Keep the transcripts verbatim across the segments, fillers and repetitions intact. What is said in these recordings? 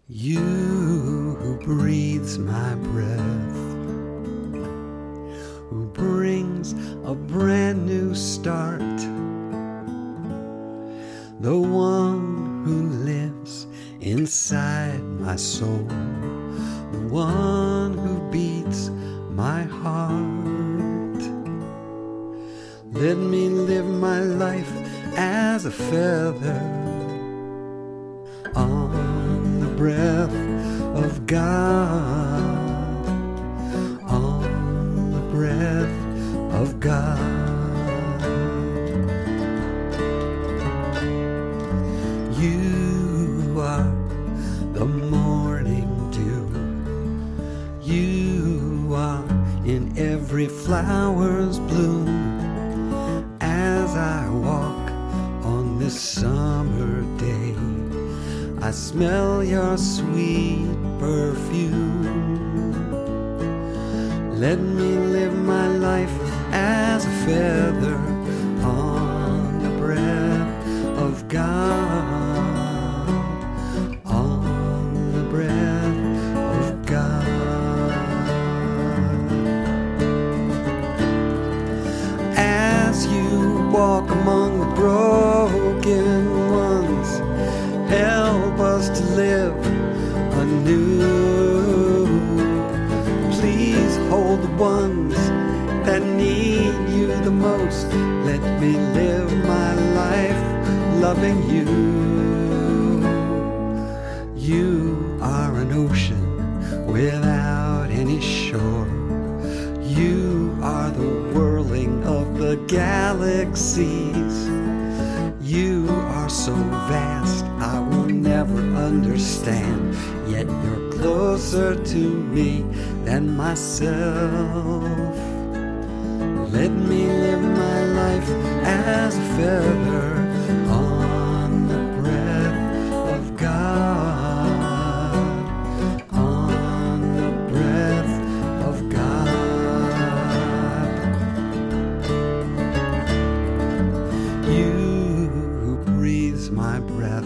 You who breathes my breath, who brings a brand new start, the one who lives inside my soul, the one who beats my heart. Let me live my life as a feather on the breath of God, on the breath of God. You are the morning dew, you are in every flower's bloom. As I walk on this summer day, I smell your sweet perfume. Let me live my life as a feather on the breath of God, on the breath of God. As you walk among the broken ones, help us to live anew. Please hold the ones that need you the most. Let me live my life loving you. You are an ocean without any shore. You are the whirling of the galaxies. You are so vast, I will never understand. Yet you're closer to me than myself. Let me live my life as a feather on the breath of God, on the breath of God. You who breathes my breath,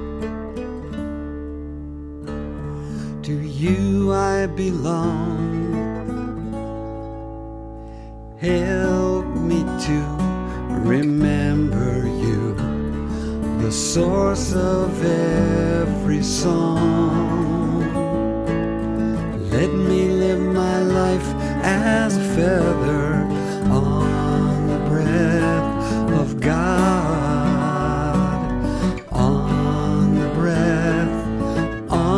to you I belong. Help me to remember you, the source of every song. Let me live my life as a feather on the breath of God, on the breath,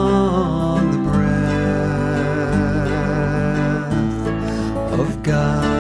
on the breath of God.